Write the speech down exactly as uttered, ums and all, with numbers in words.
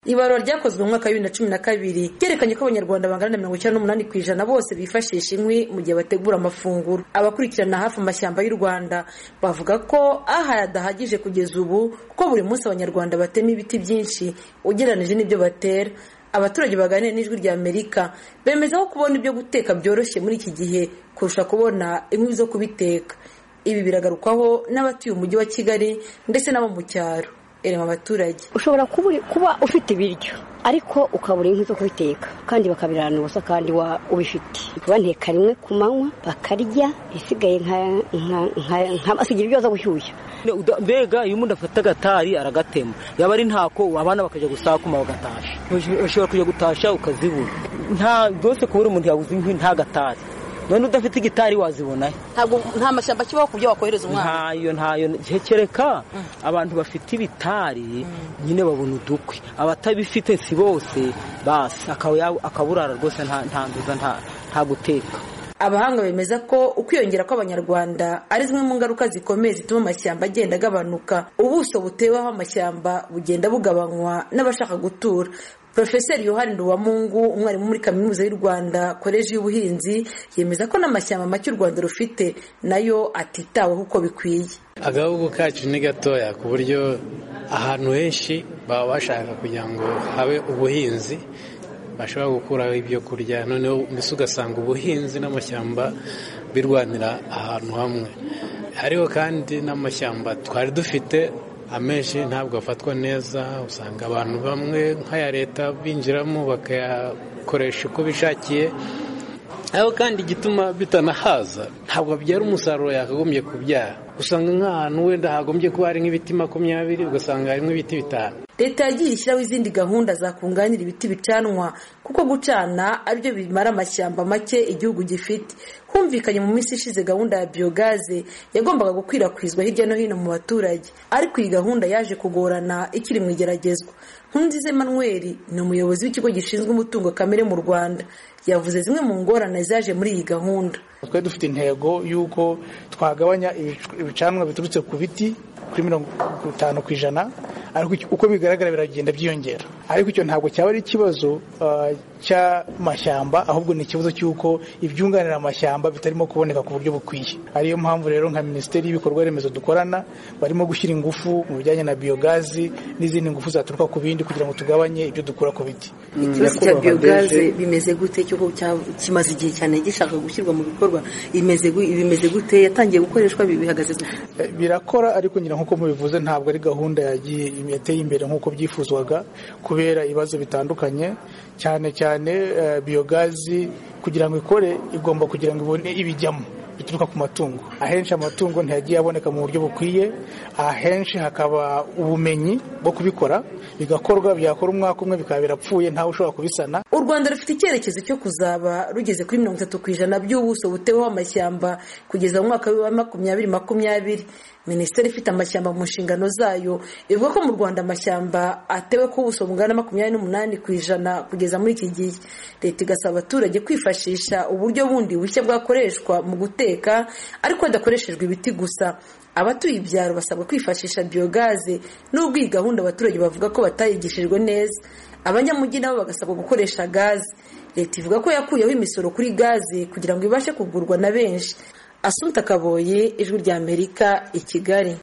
Ibarura ryakozwe mu mwaka wa bibiri na cumi na kabiri ryerekanye ko abanyarwanda bangana na mirongo icyenda n'umunani ku ijana bose bifashisha inkwi mu gihe bategura amafunguro. Abakurikirana hafi amashyamba y'u Rwanda bavuga ko aha adahagije kugeza ubu kuko buri munsi abanyarwanda batema ibiti byinshi ugereranije n'ibyo batera. Abaturage baganira n'Ijwi rya Amerika bemeza ko kubona ibyo guteka byoroshye muri iki gihe kurusha kubona inkwi zo kubiteka. Ibi biragarukwaho n'abatuye umujyi wa Kigali ndetse n'abo mu cyaro. Erema abaturage ushobora kuba ufite ibiryo ariko ukabura inkwi zo kubiteka kandi bakabirana ubusa kandi wa ubifite kubanteka rimwe ku manywa bakarya isigaye nka nka basigira ibyo zo gushyushya. Mbega iyo umuntu afata agatari aragatema yaba ari ntako abana bakaje gusakuma bagatasha ushobora kujya gutasha ukazibura nta rwose kubura umuntu yabuze inkwi nta gatari none udafite igitari wazibona ntabwo nta mashyamba kibaho kubyo wakohereza umwana ntayo ntayo kereka abantu bafite ibitari nyine babona udukwi abatabifite si bose basi akaburara rwose nta ntanduza nta nta guteka. Abahanga bemeza ko ukwiyongera kw'abanyarwanda ari zimwe mu ngaruka zikomeye zituma amashyamba agenda agabanuka, ubuso buteweho amashyamba bugenda bugabanywa n'abashaka gutura. Professor Yohani Nduwamungu, umwarimu muri Kaminuza y'u Rwanda Koleji y'Ubuhinzi, yemeza ko n'amashyamba make u Rwanda rufite nayo atitaweho uko bikwiye. Agahugu kacu ni gatoya ku buryo ahantu henshi baba bashaka kugira ngo habe ubuhinzi bashobora gukuraho ibyo kurya, noneho mbese ugasanga ubuhinzi n'amashyamba birwanira ahantu hamwe. Hariho kandi n'amashyamba twari dufite amenshi ntabwo afatwa neza, usanga abantu bamwe nk'aya leta binjiramo bakayakoresha uko bishakiye. Aho kandi igituma bitanahaza ntabwo byari umusaruro yakagombye kubyara, usanga nk'ahantu wenda hagombye kuba hari nk'ibiti makumyabiri ugasanga harimo ibiti bitanu. Leta yagiye ishyiraho izindi gahunda zakunganira ibiti bicanwa kuko gucana aribyo bimara amashyamba make igihugu gifite. Humvikanye mu minsi ishize gahunda ya biogaze yagombaga gukwirakwizwa hirya no hino mu baturage, ariko iyi gahunda yaje kugorana ikiri mu igeragezwa. Nkunzize Emmanuel ni umuyobozi w'ikigo gishinzwe umutungo kamere mu Rwanda, yavuze zimwe mu ngorane zaje muri iyi gahunda. Twe dufite intego y'uko twagabanya ibicanwa biturutse ku biti kuri mirongo itanu ku ijana, ariko uko bigaragara biragenda byiyongera. Ariko icyo ntabwo cyaba ari ikibazo uh, cy'amashyamba, ahubwo ni ikibazo cy'uko ibyunganira amashyamba bitarimo kuboneka ku buryo bukwiye. Ariyo mpamvu rero nka Minisiteri y'Ibikorwa Remezo dukorana barimo gushyira ingufu mu bijyanye na biogazi n'izindi ngufu zaturuka ku bindi kugira ngo tugabanye ibyo dukura ku biti. Ikibazo cya biogaze bimeze gute cyo kimaze igihe cyane gishaka gushyirwa mu bikorwa, imeze bimeze gute, yatangiye gukoreshwa bihagaze? Birakora, ariko nyina nkuko mubivuze ntabwo ari gahunda yagiye yateye imbere nkuko byifuzwaga kubera ibibazo bitandukanye, cyane cyane uh, biogazi kugira ngo ikore igomba kugira ngo ibone ibijyamo bituruka ku matungo. Ahenshi amatungo ntiyagiye aboneka mu buryo bukwiye, ahenshi hakaba ubumenyi bwo kubikora, bigakorwa byakora umwaka umwe bikaba birapfuye ntawe ushobora kubisana. U Rwanda rufite icyerekezo cyo kuzaba rugeze kuri mirongo itatu ku ijana by'ubuso buteweho amashyamba kugeza mu mwaka wa makumyabiri makumyabiri. Minisiteri ifite amashyamba mu nshingano zayo ivuga ko mu Rwanda amashyamba atewe ku buso bungana makumyabiri n'umunani ku ijana kugeza muri iki gihe. Leta igasaba abaturage kwifashisha uburyo bundi bushya bwakoreshwa mu guteka ariko hadakoreshejwe ibiti gusa. Abatuye ibyaro basabwa kwifashisha biogaze n'ubwo iyi gahunda abaturage bavuga ko batayigishijwe neza. Abanyamujyi nabo bagasabwa gukoresha gaze. Leta ivuga ko yakuyeho imisoro kuri gaze kugira ngo ibashe kugurwa na benshi. Asumta Kaboye, Ijwi rya Amerika, i Kigali.